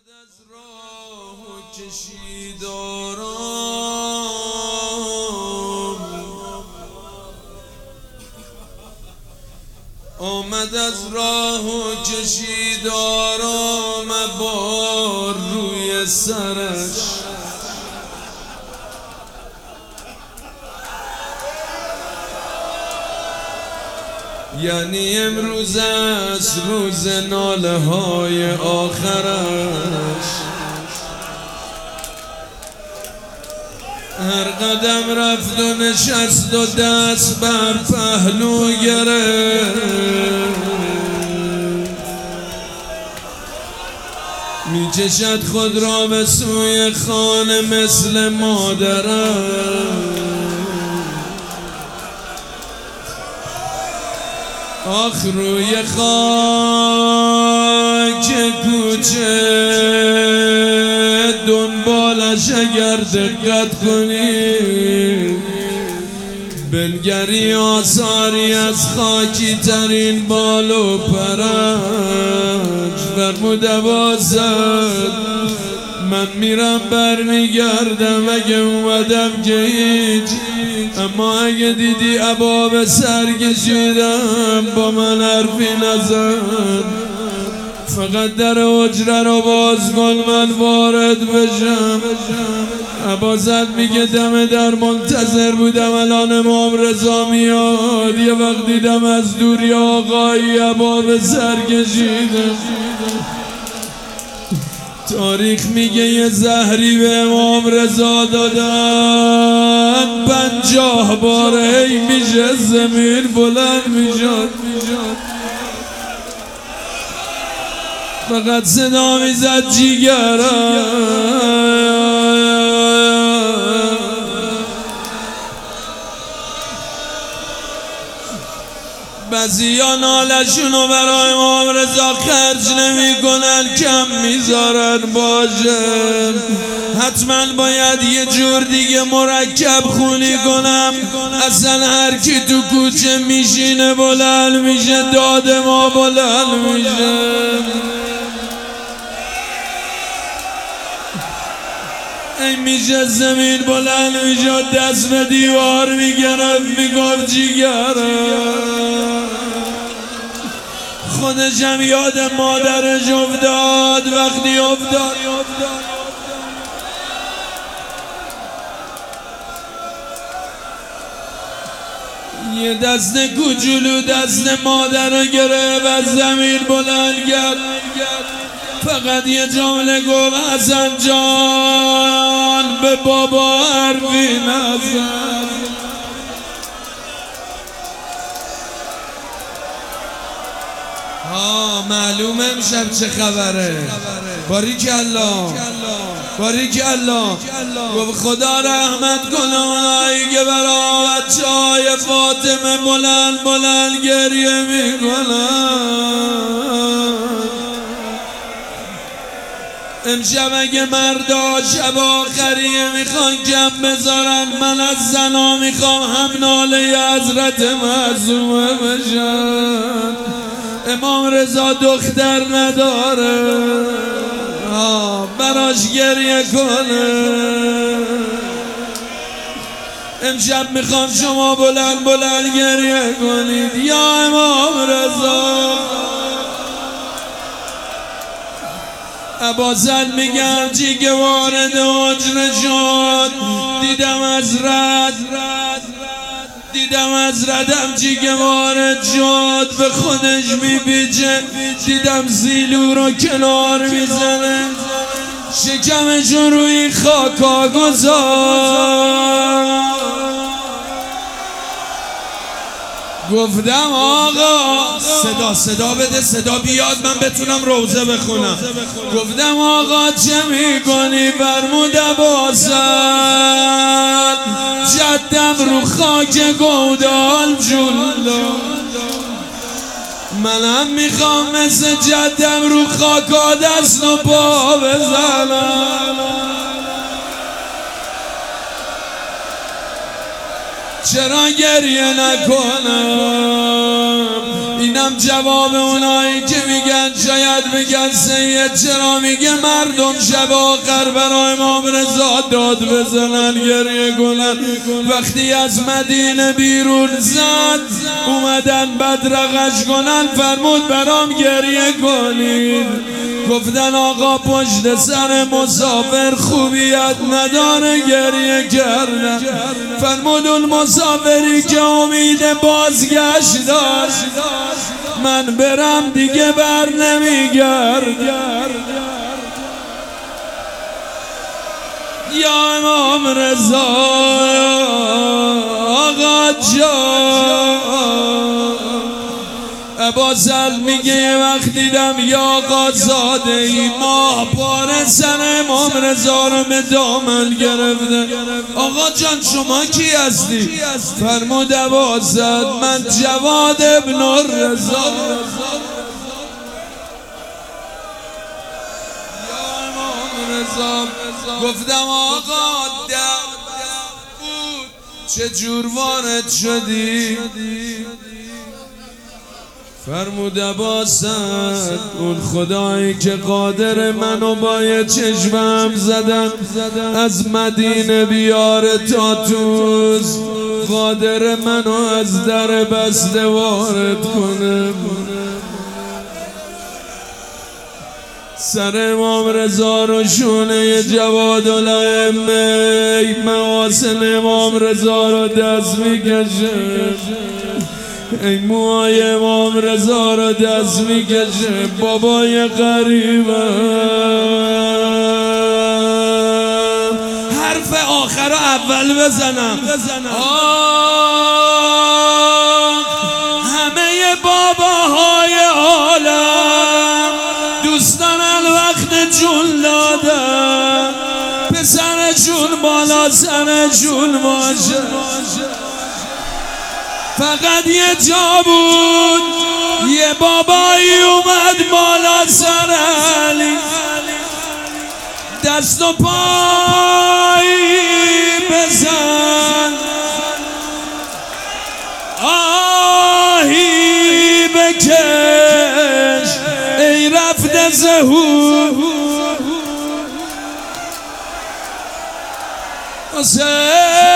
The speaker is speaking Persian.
از راه کشید آرام، آمد از راه کشید آرام، بار روی سرش یعنی امروز است روز ناله های آخرش. هر قدم رفت و نشست و دست بر پهلو گرفت، می کشد خود را به سوی خانه مثل مادرش. آخ روی خاک کوچه دنبالش اگر دقت کنی، بنگری آثاری از خاکی ترین بال و پرش. فرمود بازد من میرم برمیگردم، اگه اومدم که هیچ، اما اگه دیدی عبا به سر کشیدم با من حرفی نزن، فقط در حجره رو باز کن من وارد بشم. عبا زد میگه دم در منتظر بودم، الان امام رضا میاد، یه وقت دیدم از دوری آقایی عبا به سر کشیدم. تاریخ میگه یه زهری به امام رضا دادن، 50 بار ای میشه زمین بلند میشد، فقط صدا میزد جیگرم. بعضیا نالشونو برای امام رضا خرج نمی کنن، کم میذارن. باشه حتما باید یه جور دیگه مرکب خونی کنم، اصلا هر کی تو کوچه میشینه بلند میشه، داد ما بلند میشه. این میشه زمین بلند میشه، دست به دیوار میگرفت میگفت جیگرم. خودشم یاد مادرش افتاد وقتی افتاد. یه دست کوچولو دست مادر رو گرفت از زمین بلند کرد، فقط یه جمله گفت حسن جان به بابا حرفی نزن. معلومه امشب چه خبره. باریکالله باریکالله. گفت خدا رحمت کنه اونایی که برای بچه‌های فاطمه بلند بلند گریه میکنن. امشب اگه مردا شب آخریه میخوان کم بذارن، من از زنا میخوام هم ناله حضرت معصومه بشن. امام رضا دختر نداره، براش گریه کنه. امشب میخوام شما بلند بلند گریه کنید یا امام رضا. عبازت میگم چی که وارد حجره شد، دیدم از ردم چی که وارد شد، به خودش میپیچه، دیدم زیلو رو کنار میزنه، شکمشو روی خاکا گذار. گفتم آقا صدا بده، صدا بیاد من بتونم روزه بخونم. گفتم آقا چه میکنی؟ فرمود بازد جدم رو خاک گودال جلو، منم میخوام مثل جدم رو خاکا دست و پا بزنم. چرا گریه نکنم؟ اینم جواب اونایی که میگن شاید بگن سید چرا میگه مردم شب آخر برای امام رضا داد بزنن گریه کنن. وقتی از مدینه بیرون زد اومدن بدرقش کنن فرمود برام گریه کنید. گفتن آقا پشت سر مسافر خوبیت نداره گریه کردن. فرمود اون مسافری که امید بازگشت داشت من برم دیگه بر نمیگرد. یا امام رضا آقا جان ابوالحسن میگه یه وقت دیدم یا آقا زاده ای ماه پاره سر امام رضا رو به دامن گرفته. آقا جان شما کی هستی؟ فرمود ابوالحسن من جواد ابن الرضا. گفتم آقا درد بود چجور وارد شدی؟ فرمود ابوالحسن اون خدایی که قادر منو با یه چشمم زدن از مدینه بیاره تا توس قادر منو از در بسته وارد کنه. سر امام رضا رو شونه جواد الائمه محاسن امام رضا رو دست میکشه. ای موهای امام رضا رو دست میکشه. بابای غریبه حرف آخر رو اول بزنم. همه باباهای عالم دوستان الوقت جون دادن پسرشون بالا سرشون باشه. فقط یه جا بود یه بابایی اومد بالا سر علی دست و پایی بزن آهی بکش ای رفته ظهور حسین